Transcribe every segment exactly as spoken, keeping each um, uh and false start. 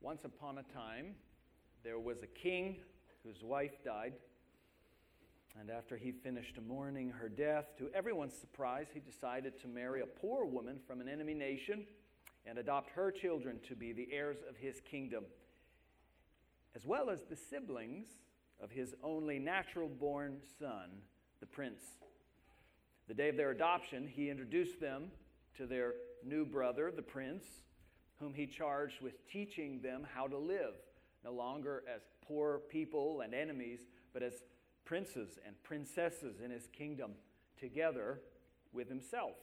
Once upon a time, there was a king whose wife died. And after he finished mourning her death, to everyone's surprise, he decided to marry a poor woman from an enemy nation and adopt her children to be the heirs of his kingdom, as well as the siblings of his only natural-born son, the prince. The day of their adoption, he introduced them to their new brother, the prince, whom he charged with teaching them how to live, no longer as poor people and enemies, but as princes and princesses in his kingdom, together with himself.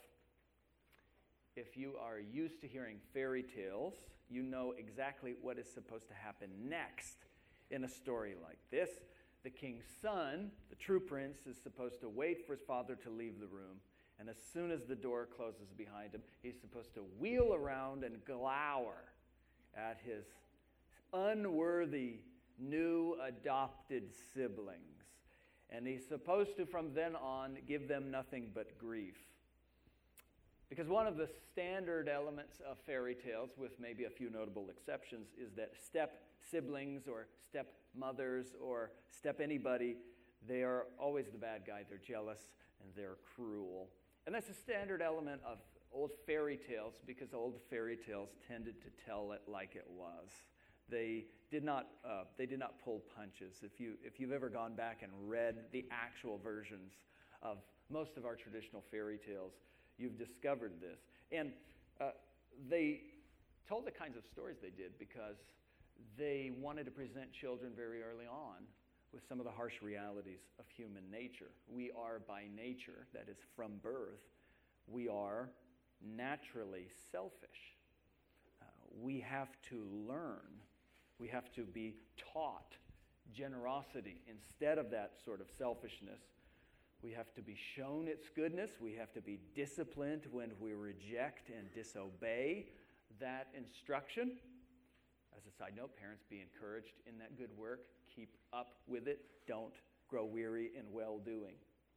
If you are used to hearing fairy tales, you know exactly what is supposed to happen next in a story like this. The king's son, the true prince, is supposed to wait for his father to leave the room, and as soon as the door closes behind him, he's supposed to wheel around and glower at his unworthy new adopted siblings. And he's supposed to, from then on, give them nothing but grief. Because one of the standard elements of fairy tales, with maybe a few notable exceptions, is that step siblings or step mothers or step anybody, they are always the bad guy. They're jealous and they're cruel. And that's a standard element of old fairy tales, because old fairy tales tended to tell it like it was. They did not. Uh, they did not pull punches. If you if you've ever gone back and read the actual versions of most of our traditional fairy tales, you've discovered this. And uh, they told the kinds of stories they did because they wanted to present children very early on with some of the harsh realities of human nature. We are by nature, that is from birth, we are naturally selfish. Uh, we have to learn. We have to be taught generosity instead of that sort of selfishness. We have to be shown its goodness. We have to be disciplined when we reject and disobey that instruction. As a side note, parents, be encouraged in that good work. Keep up with it. Don't grow weary in well-doing.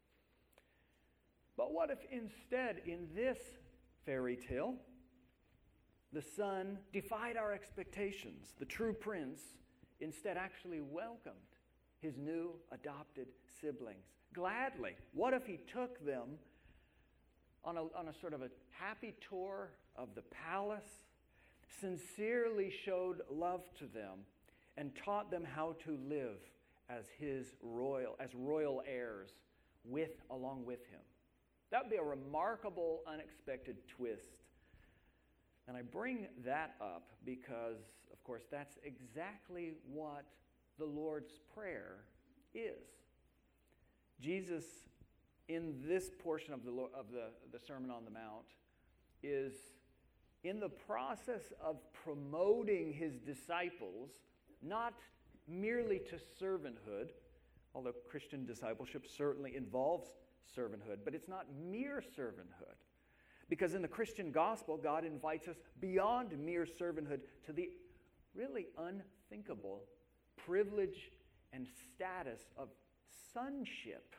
But what if instead, in this fairy tale, the son defied our expectations? The true prince instead actually welcomed his new adopted siblings gladly. What if he took them on a, on a sort of a happy tour of the palace, sincerely showed love to them, and taught them how to live as his royal, as royal heirs with, along with him? That would be a remarkable, unexpected twist. And I bring that up because, of course, that's exactly what the Lord's Prayer is. Jesus, in this portion of the of the, the Sermon on the Mount, is in the process of promoting his disciples, not merely to servanthood, although Christian discipleship certainly involves servanthood, but it's not mere servanthood. Because in the Christian gospel, God invites us beyond mere servanthood to the really unthinkable privilege and status of sonship.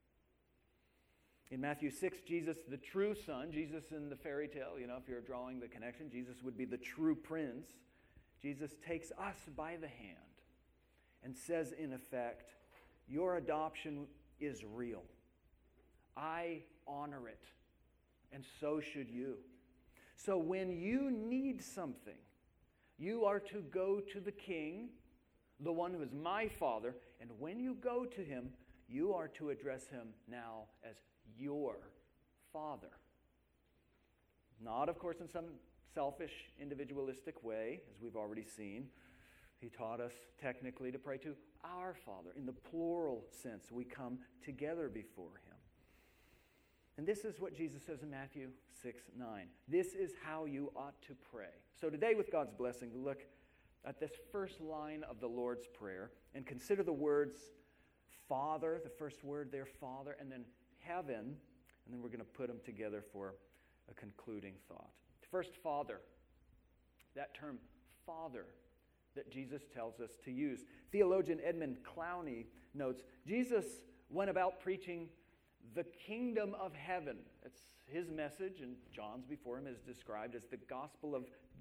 In Matthew six, Jesus, the true son, Jesus in the fairy tale, you know, if you're drawing the connection, Jesus would be the true prince. Jesus takes us by the hand and says, in effect, your adoption is real. I honor it. And so should you. So when you need something, you are to go to the king, the one who is my father, and when you go to him, you are to address him now as your father. Not, of course, in some selfish, individualistic way, as we've already seen. He taught us technically to pray to our Father. In the plural sense, we come together before him. And this is what Jesus says in Matthew six nine. This is how you ought to pray. So today, with God's blessing, look at this first line of the Lord's Prayer and consider the words Father, the first word there, Father, and then heaven, and then we're going to put them together for a concluding thought. First, Father. That term, Father, that Jesus tells us to use. Theologian Edmund Clowney notes, Jesus went about preaching the kingdom of heaven. It's his message, and John's before him is described as the gospel of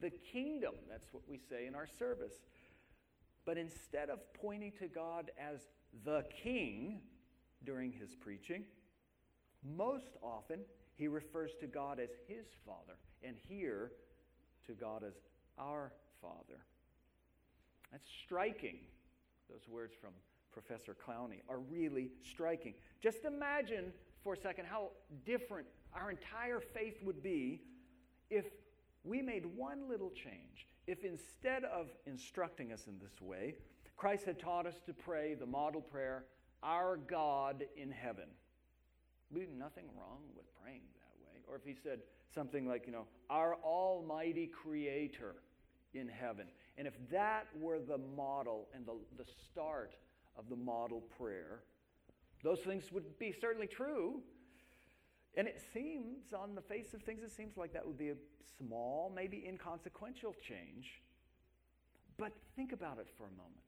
the kingdom. That's what we say in our service. But instead of pointing to God as the king during his preaching, most often he refers to God as his Father, and here to God as our Father. That's striking. Those words from Professor Clowney are really striking. Just imagine for a second how different our entire faith would be if we made one little change. If instead of instructing us in this way, Christ had taught us to pray the model prayer, "Our God in heaven." There'd be nothing wrong with praying that way. Or if he said something like, you know, "Our almighty creator in heaven." And if that were the model and the, the start of the model prayer, those things would be certainly true. And it seems, on the face of things, it seems like that would be a small, maybe inconsequential change. But think about it for a moment.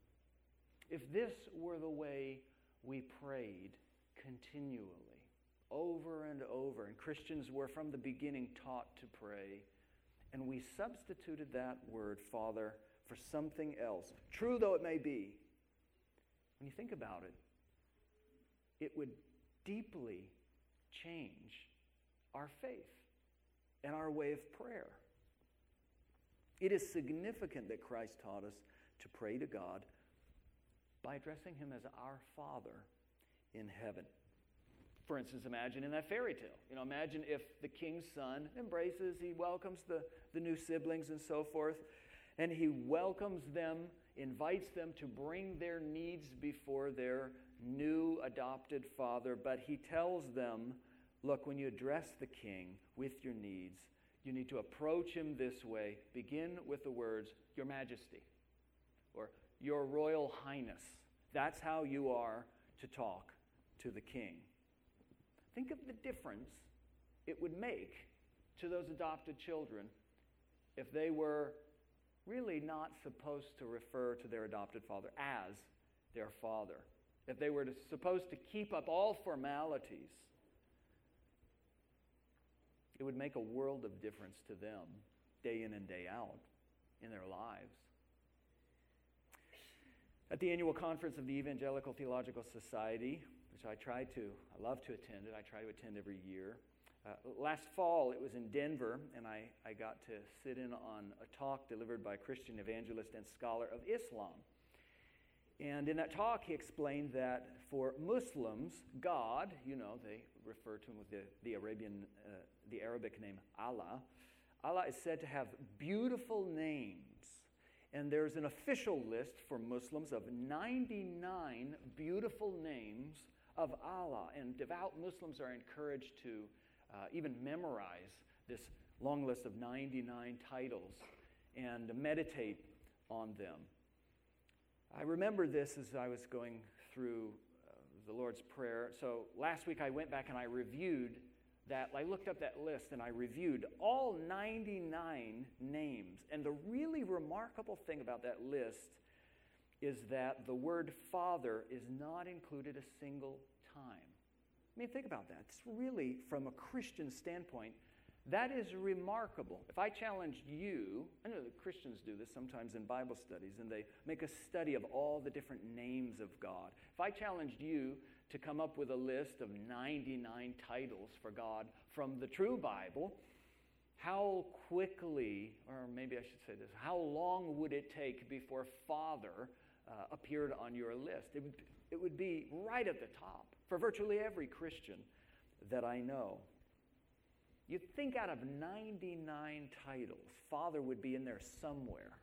If this were the way we prayed continually, over and over, and Christians were from the beginning taught to pray, and we substituted that word, Father, for something else, true though it may be, when you think about it, it would deeply change our faith and our way of prayer. It is significant that Christ taught us to pray to God by addressing him as our Father in heaven. For instance, imagine in that fairy tale. You know, imagine if the king's son embraces, he welcomes the, the new siblings and so forth, and he welcomes them, invites them to bring their needs before their new adopted father, but he tells them, look, when you address the king with your needs, you need to approach him this way. Begin with the words, Your Majesty, or Your Royal Highness. That's how you are to talk to the king. Think of the difference it would make to those adopted children if they were really not supposed to refer to their adopted father as their father. If they were to, supposed to keep up all formalities, it would make a world of difference to them day in and day out in their lives. At the annual conference of the Evangelical Theological Society, which I try to, I love to attend it, I try to attend every year. Uh, last fall, it was in Denver, and I, I got to sit in on a talk delivered by a Christian evangelist and scholar of Islam. And in that talk, he explained that for Muslims, God, you know, they refer to him with the, the Arabian, uh, the Arabic name Allah. Allah is said to have beautiful names. And there's an official list for Muslims of ninety-nine beautiful names of Allah. And devout Muslims are encouraged to uh, even memorize this long list of ninety-nine titles and meditate on them. I remember this as I was going through uh, the Lord's Prayer. So last week I went back and I reviewed that. I looked up that list and I reviewed all ninety-nine names. And the really remarkable thing about that list is that the word Father is not included a single time. I mean, think about that. It's really, from a Christian standpoint, that is remarkable. If I challenged you, I know that Christians do this sometimes in Bible studies, and they make a study of all the different names of God. If I challenged you to come up with a list of ninety-nine titles for God from the true Bible, how quickly, or maybe I should say this, how long would it take before Father uh, appeared on your list? It would, it would be right at the top for virtually every Christian that I know. You'd think out of ninety-nine titles, Father would be in there somewhere.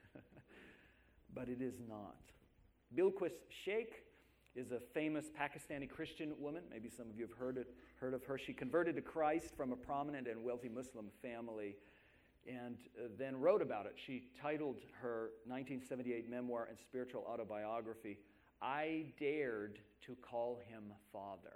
But it is not. Bilquis Sheikh is a famous Pakistani Christian woman. Maybe some of you have heard, it, heard of her. She converted to Christ from a prominent and wealthy Muslim family and uh, then wrote about it. She titled her nineteen seventy-eight memoir and spiritual autobiography, I Dared to Call Him Father.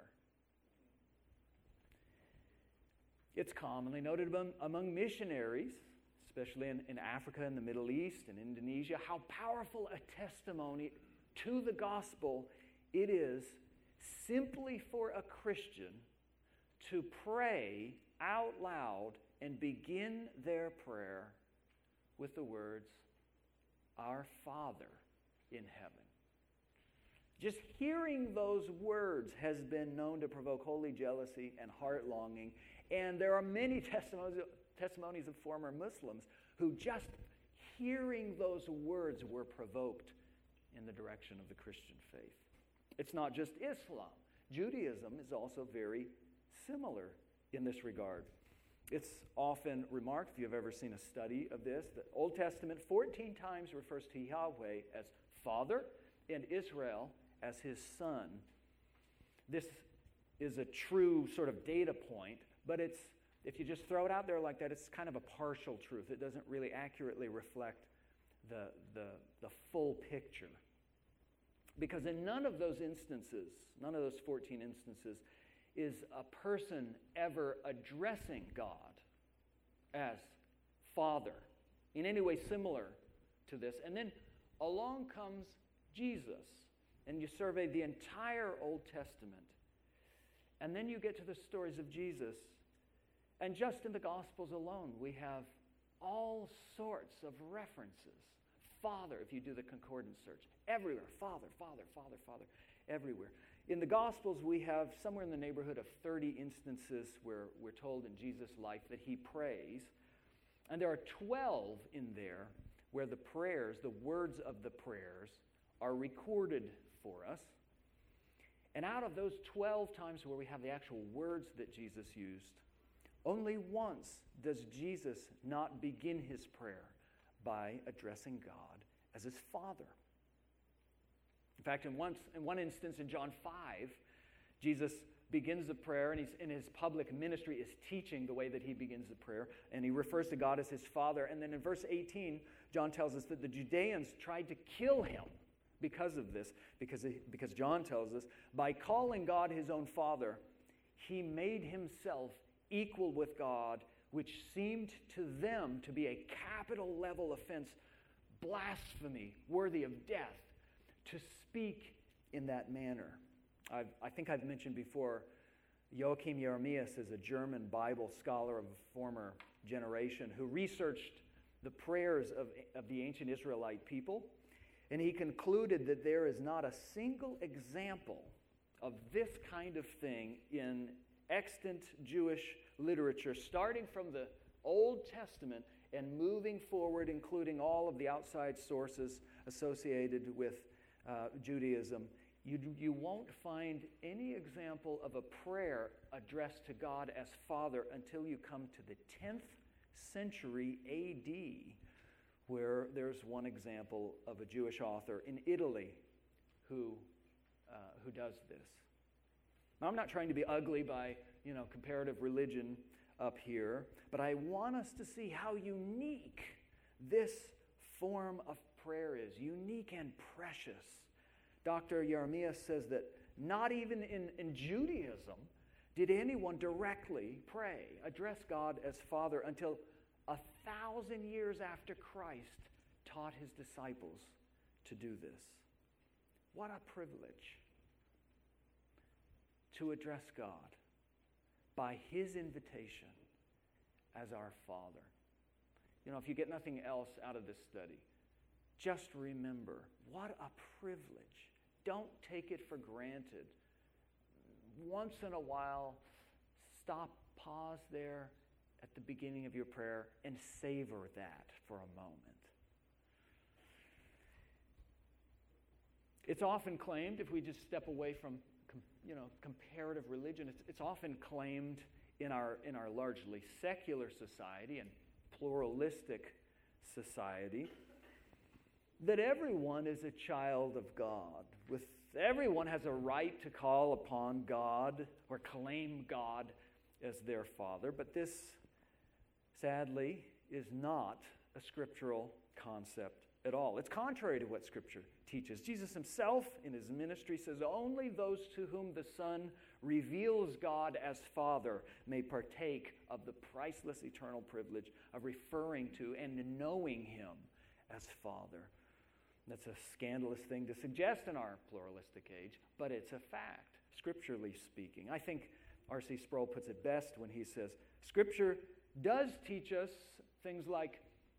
It's commonly noted among, among missionaries, especially in, in Africa and the Middle East and Indonesia, how powerful a testimony to the gospel it is simply for a Christian to pray out loud and begin their prayer, with the words, "Our Father in heaven." Just hearing those words has been known to provoke holy jealousy and heart longing. And there are many testimonies, testimonies of former Muslims who just hearing those words were provoked in the direction of the Christian faith. It's not just Islam. Judaism is also very similar in this regard. It's often remarked, if you've ever seen a study of this, the Old Testament fourteen times refers to Yahweh as Father and Israel as his Son. This is a true sort of data point, but it's if you just throw it out there like that, it's kind of a partial truth. It doesn't really accurately reflect the, the, the full picture. Because in none of those instances, none of those fourteen instances, is a person ever addressing God as Father in any way similar to this. And then along comes Jesus, and you survey the entire Old Testament, and then you get to the stories of Jesus, and just in the Gospels alone, we have all sorts of references. Father, if you do the concordance search, everywhere, Father, Father, Father, Father, everywhere. In the Gospels, we have somewhere in the neighborhood of thirty instances where we're told in Jesus' life that he prays. And there are twelve in there where the prayers, the words of the prayers, are recorded for us. And out of those twelve times where we have the actual words that Jesus used, only once does Jesus not begin his prayer by addressing God as his Father. In fact, in one, in one instance in John five, Jesus begins the prayer, and he's in his public ministry is teaching the way that he begins the prayer, and he refers to God as his Father. And then in verse eighteen, John tells us that the Judeans tried to kill him because of this, because, because John tells us, by calling God his own Father, he made himself equal with God, which seemed to them to be a capital level offense, blasphemy, worthy of death, to speak in that manner. I've, I think I've mentioned before, Joachim Jeremias is a German Bible scholar of a former generation who researched the prayers of, of the ancient Israelite people, and he concluded that there is not a single example of this kind of thing in extant Jewish literature, starting from the Old Testament and moving forward, including all of the outside sources associated with uh, Judaism. You, you won't find any example of a prayer addressed to God as Father until you come to the tenth century A D, where there's one example of a Jewish author in Italy who, uh, who does this. Now, I'm not trying to be ugly by, you know, comparative religion up here, but I want us to see how unique this form of prayer is, unique and precious. Doctor Jeremias says that not even in, in Judaism did anyone directly pray, address God as Father, until a thousand years after Christ taught his disciples to do this. What a privilege to address God by his invitation as our Father. You know, if you get nothing else out of this study, just remember, what a privilege. Don't take it for granted. Once in a while, stop, pause there at the beginning of your prayer and savor that for a moment. It's often claimed, if we just step away from you know, comparative religion, it's, it's often claimed in our, in our largely secular society and pluralistic society that everyone is a child of God. With everyone has a right to call upon God or claim God as their Father, but this, sadly, is not a scriptural concept at all. It's contrary to what Scripture teaches. Jesus himself in his ministry says, only those to whom the Son reveals God as Father may partake of the priceless eternal privilege of referring to and knowing him as Father. That's a scandalous thing to suggest in our pluralistic age, but it's a fact, scripturally speaking. I think R C Sproul puts it best when he says, Scripture does teach us things like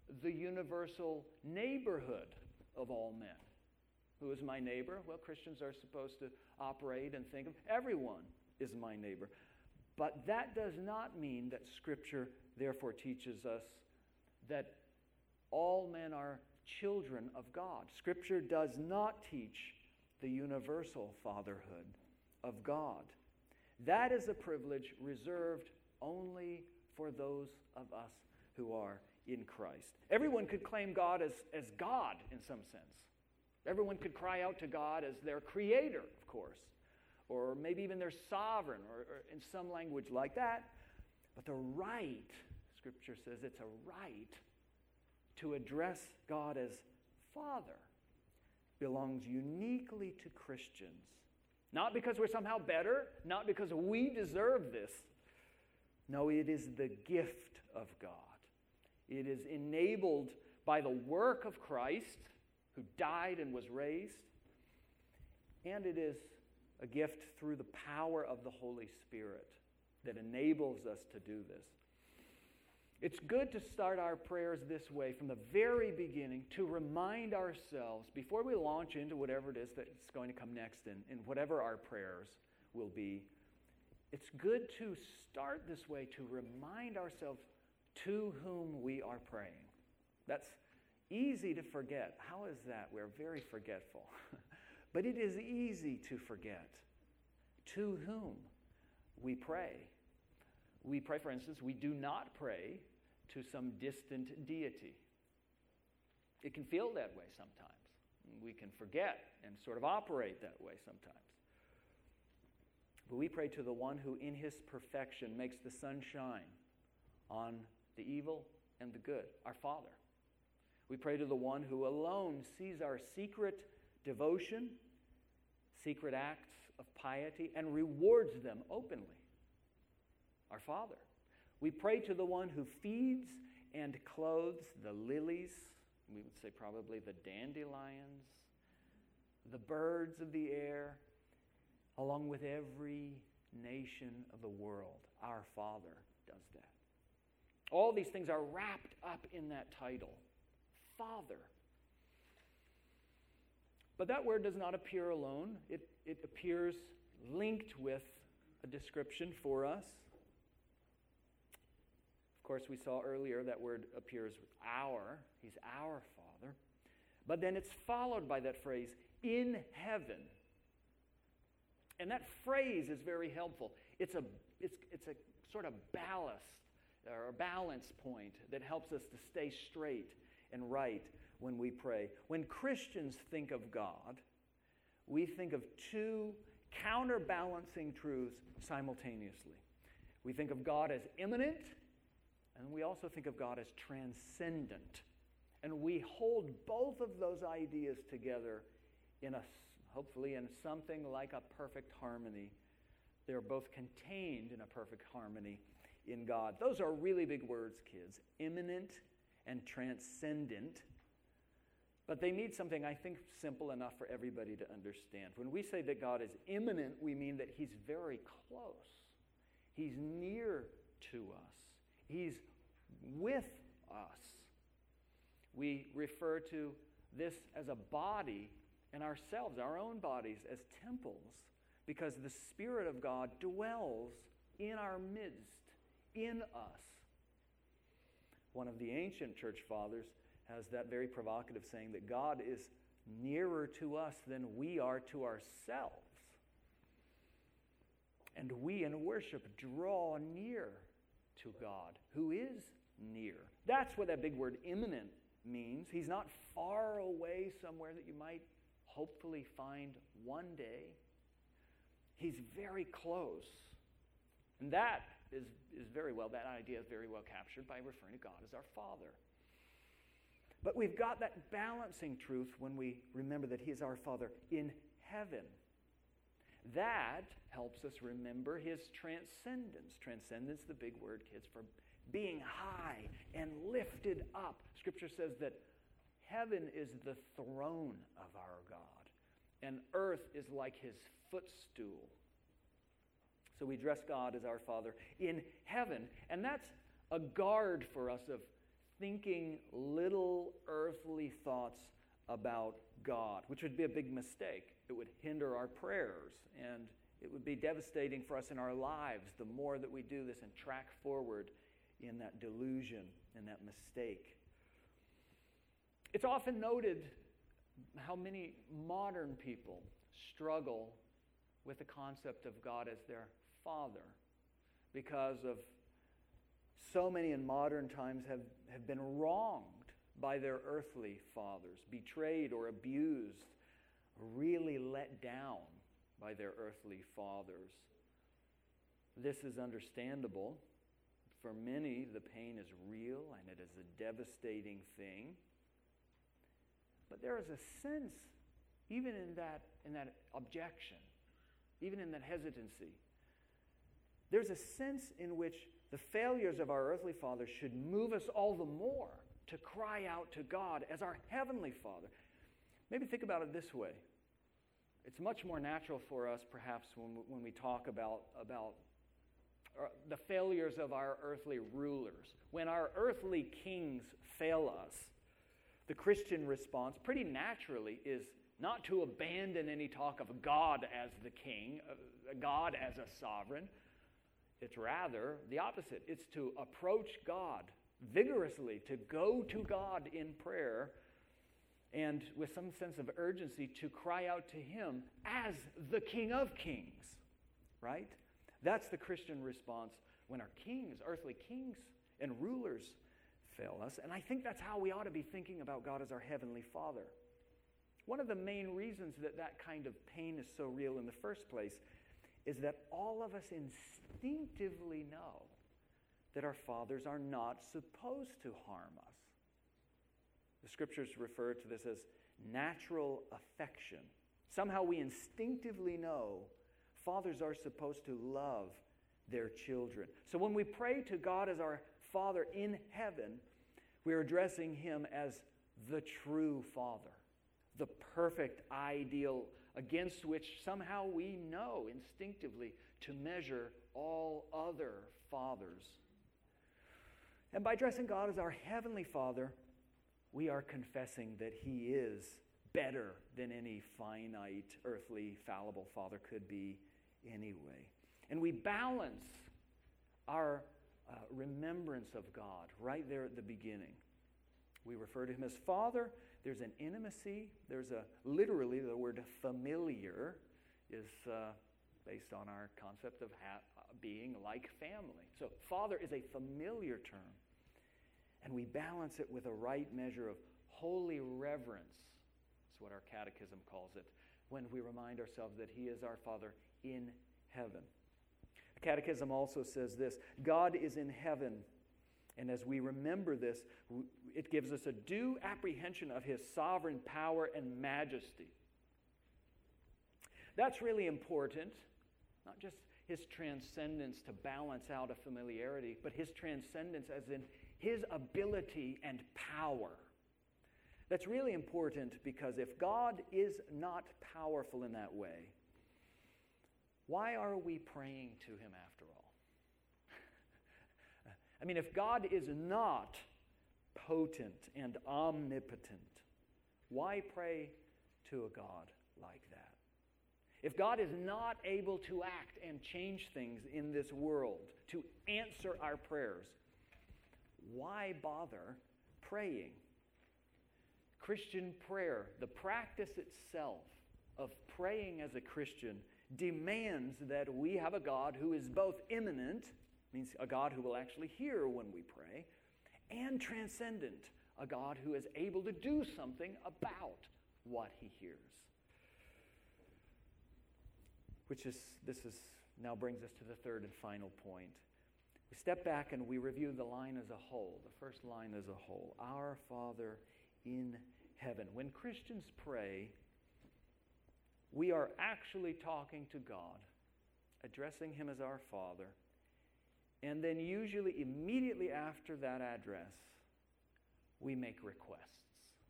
the universal neighborhood of all men. Who is my neighbor? Well, Christians are supposed to operate and think of everyone is my neighbor. But that does not mean that Scripture therefore teaches us that all men are children of God. Scripture does not teach the universal fatherhood of God. That is a privilege reserved only for those of us who are in Christ. Everyone could claim God as, as God in some sense. Everyone could cry out to God as their creator, of course, or maybe even their sovereign, or, or in some language like that. But the right, Scripture says it's a right to address God as Father, belongs uniquely to Christians. Not because we're somehow better, not because we deserve this. No, it is the gift of God. It is enabled by the work of Christ, who died and was raised, and it is a gift through the power of the Holy Spirit that enables us to do this. It's good to start our prayers this way from the very beginning, to remind ourselves, before we launch into whatever it is that's going to come next in, in whatever our prayers will be. It's good to start this way, to remind ourselves to whom we are praying. That's easy to forget. How is that? We're very forgetful. But it is easy to forget to whom we pray. We pray, for instance, we do not pray to some distant deity. It can feel that way sometimes. We can forget and sort of operate that way sometimes. But we pray to the one who in his perfection makes the sun shine on the evil and the good, our Father. We pray to the one who alone sees our secret devotion, secret acts of piety, and rewards them openly, our Father. We pray to the one who feeds and clothes the lilies, we would say probably the dandelions, the birds of the air, along with every nation of the world. Our Father does that. All these things are wrapped up in that title, Father. But that word does not appear alone. It, it appears linked with a description for us. Of course, we saw earlier that word appears with our. He's our Father. But then it's followed by that phrase, in heaven. And that phrase is very helpful. It's a, it's, it's a sort of ballast or a balance point that helps us to stay straight and right when we pray. When Christians think of God, we think of two counterbalancing truths simultaneously. We think of God as immanent, and we also think of God as transcendent. And we hold both of those ideas together in a, hopefully in something like a perfect harmony. They're both contained in a perfect harmony in God. Those are really big words, kids. Immanent and transcendent. But they need something, I think, simple enough for everybody to understand. When we say that God is immanent, we mean that He's very close. He's near to us. He's with us. We refer to this as a body and ourselves, our own bodies, as temples, because the Spirit of God dwells in our midst, in us. One of the ancient church fathers has that very provocative saying that God is nearer to us than we are to ourselves. And we in worship draw near to God, who is near. That's what that big word immanent means. He's not far away somewhere that you might hopefully find one day. He's very close. And that is, is very well, that idea is very well captured by referring to God as our Father. But we've got that balancing truth when we remember that He is our Father in heaven. That helps us remember His transcendence. Transcendence, the big word, kids, for being high and lifted up. Scripture says that heaven is the throne of our God, and earth is like His footstool. So we address God as our Father in heaven, and that's a guard for us of thinking little earthly thoughts about God, which would be a big mistake. It would hinder our prayers, and it would be devastating for us in our lives the more that we do this and track forward in that delusion and that mistake. It's often noted how many modern people struggle with the concept of God as their Father because of so many in modern times have, have been wronged by their earthly fathers, betrayed or abused, really let down by their earthly fathers. This is understandable. For many, the pain is real and it is a devastating thing. But there is a sense, even in that, in that objection, even in that hesitancy, there's a sense in which the failures of our earthly father should move us all the more to cry out to God as our heavenly Father. Maybe think about it this way. It's much more natural for us, perhaps, when we, when we talk about, about the failures of our earthly rulers. When our earthly kings fail us, the Christian response, pretty naturally, is not to abandon any talk of God as the king, God as a sovereign. It's rather the opposite. It's to approach God vigorously, to go to God in prayer, and with some sense of urgency to cry out to Him as the King of Kings, right? That's the Christian response when our kings, earthly kings and rulers fail us. And I think that's how we ought to be thinking about God as our Heavenly Father. One of the main reasons that that kind of pain is so real in the first place is that all of us instinctively know that our fathers are not supposed to harm us. The Scriptures refer to this as natural affection. Somehow we instinctively know fathers are supposed to love their children. So when we pray to God as our Father in heaven, we're addressing Him as the true Father, the perfect ideal against which somehow we know instinctively to measure all other fathers. And by addressing God as our Heavenly Father, we are confessing that He is better than any finite, earthly, fallible father could be anyway. And we balance our uh, remembrance of God right there at the beginning. We refer to Him as Father. There's an intimacy. There's a, literally, the word familiar is uh, based on our concept of ha- being like family. So Father is a familiar term. And we balance it with a right measure of holy reverence. That's what our catechism calls it, when we remind ourselves that He is our Father in heaven. The catechism also says this: God is in heaven, and as we remember this, it gives us a due apprehension of His sovereign power and majesty. That's really important, not just His transcendence to balance out a familiarity, but His transcendence as in His ability and power. That's really important because if God is not powerful in that way, why are we praying to Him after all? I mean, if God is not potent and omnipotent, why pray to a God like that? If God is not able to act and change things in this world, to answer our prayers, why bother praying? Christian prayer, the practice itself of praying as a Christian, demands that we have a God who is both immanent, means a God who will actually hear when we pray, and transcendent, a God who is able to do something about what He hears. Which is, this is now brings us to the third and final point. We step back and we review the line as a whole, the first line as a whole. Our Father in heaven. When Christians pray, we are actually talking to God, addressing Him as our Father, and then usually immediately after that address, we make requests.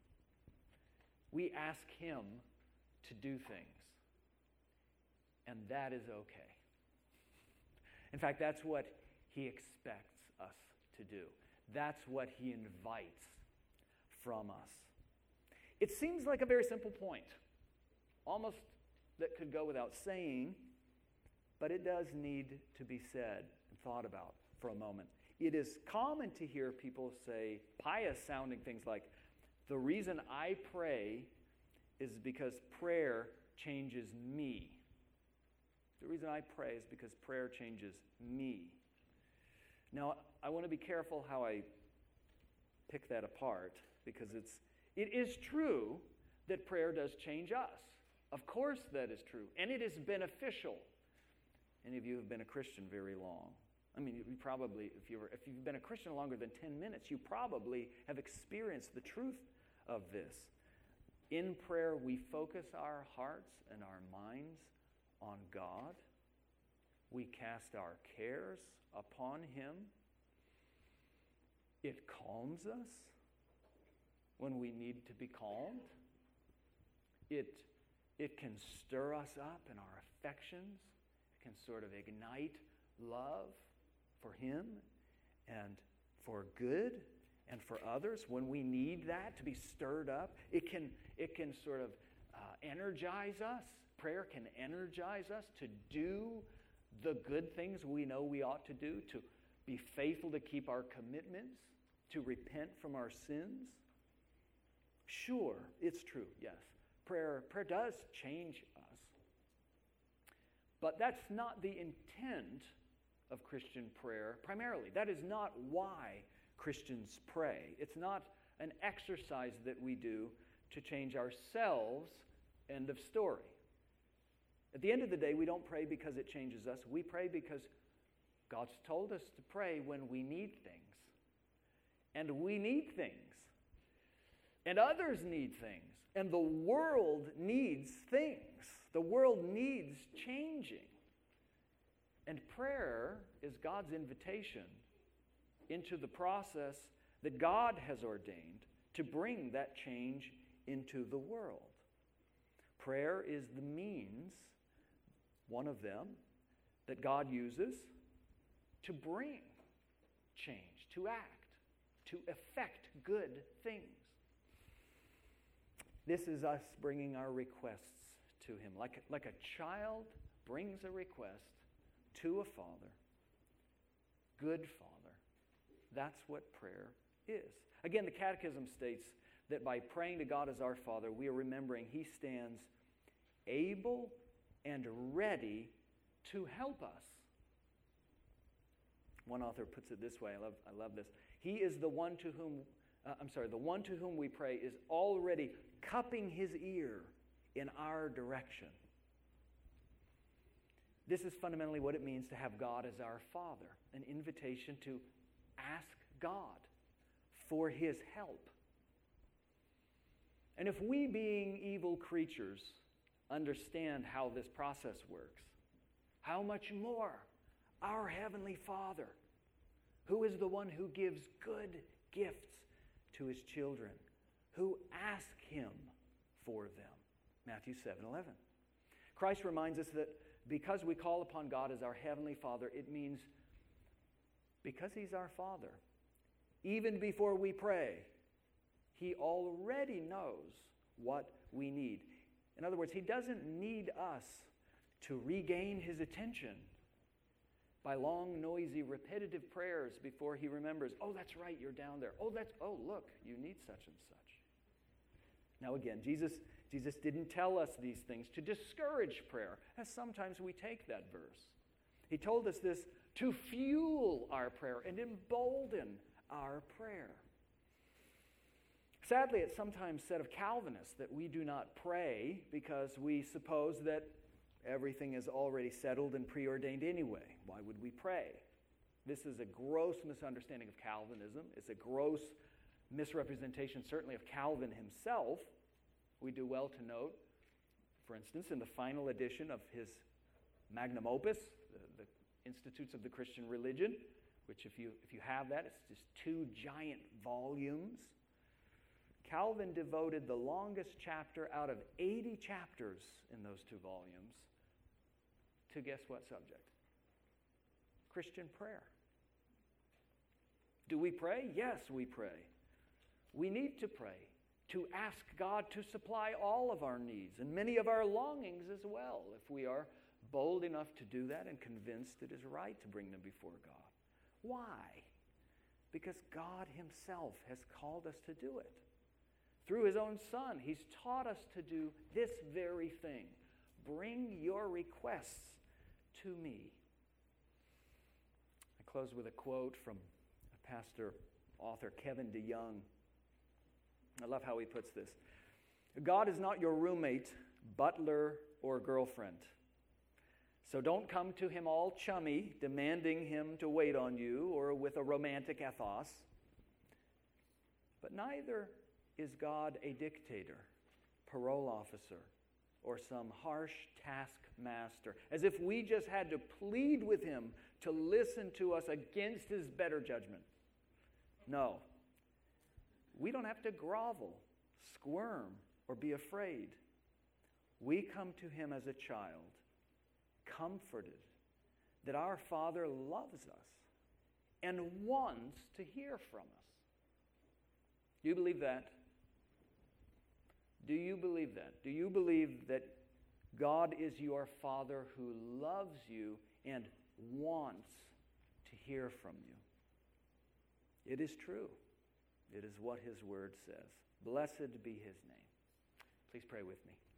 We ask Him to do things, and that is okay. In fact, that's what He expects us to do. That's what he invites from us. It seems like a very simple point, almost that could go without saying, but it does need to be said and thought about for a moment. It is common to hear people say pious-sounding things like, the reason I pray is because prayer changes me. The reason I pray is because prayer changes me. Now, I want to be careful how I pick that apart, because it's it is true that prayer does change us. Of course that is true, and it is beneficial. Any of you have been a Christian very long. I mean, you probably, if, you were, if you've been a Christian longer than ten minutes, you probably have experienced the truth of this. In prayer, we focus our hearts and our minds on God. We cast our cares upon Him. It calms us when we need to be calmed. It, it can stir us up in our affections. It can sort of ignite love for Him and for good and for others. When we need that to be stirred up, it can, it can sort of uh, energize us. Prayer can energize us to do the good things we know we ought to do, to be faithful to keep our commitments, to repent from our sins. Sure, it's true, yes. Prayer, prayer does change us. But that's not the intent of Christian prayer primarily. That is not why Christians pray. It's not an exercise that we do to change ourselves, end of story. At the end of the day, we don't pray because it changes us. We pray because God's told us to pray when we need things. And we need things. And others need things. And the world needs things. The world needs changing. And prayer is God's invitation into the process that God has ordained to bring that change into the world. Prayer is the means, one of them, that God uses to bring change, to act, to effect good things. This is us bringing our requests to Him. Like, like a child brings a request to a father, good father. That's what prayer is. Again, the Catechism states that by praying to God as our Father, we are remembering He stands able and ready to help us. One author puts it this way, I love, I love this. He is the one to whom, uh, I'm sorry, the one to whom we pray is already cupping His ear in our direction. This is fundamentally what it means to have God as our Father, an invitation to ask God for His help. And if we, being evil creatures, understand how this process works, how much more our Heavenly Father, who is the one who gives good gifts to His children, who ask Him for them. Matthew seven eleven. Christ reminds us that because we call upon God as our Heavenly Father, it means because He's our Father, even before we pray, He already knows what we need. In other words, He doesn't need us to regain His attention by long, noisy, repetitive prayers before He remembers, oh, that's right, you're down there. Oh, that's, oh, look, you need such and such. Now again, Jesus, Jesus didn't tell us these things to discourage prayer, as sometimes we take that verse. He told us this to fuel our prayer and embolden our prayer. Sadly, it's sometimes said of Calvinists that we do not pray because we suppose that everything is already settled and preordained anyway. Why would we pray? This is a gross misunderstanding of Calvinism. It's a gross misrepresentation, certainly, of Calvin himself. We do well to note, for instance, in the final edition of his magnum opus, the, the Institutes of the Christian Religion, which if you, if you have that, it's just two giant volumes. Calvin devoted the longest chapter out of eighty chapters in those two volumes to guess what subject? Christian prayer. Do we pray? Yes, we pray. We need to pray, to ask God to supply all of our needs and many of our longings as well, if we are bold enough to do that and convinced it is right to bring them before God. Why? Because God himself has called us to do it. Through his own Son, he's taught us to do this very thing. Bring your requests to me. I close with a quote from pastor, author Kevin DeYoung. I love how he puts this. God is not your roommate, butler, or girlfriend. So don't come to him all chummy, demanding him to wait on you or with a romantic ethos. But neither is God a dictator, parole officer, or some harsh taskmaster, as if we just had to plead with him to listen to us against his better judgment. No. We don't have to grovel, squirm, or be afraid. We come to him as a child, comforted that our Father loves us and wants to hear from us. Do you believe that? Do you believe that? Do you believe that God is your Father who loves you and wants to hear from you? It is true. It is what his word says. Blessed be his name. Please pray with me.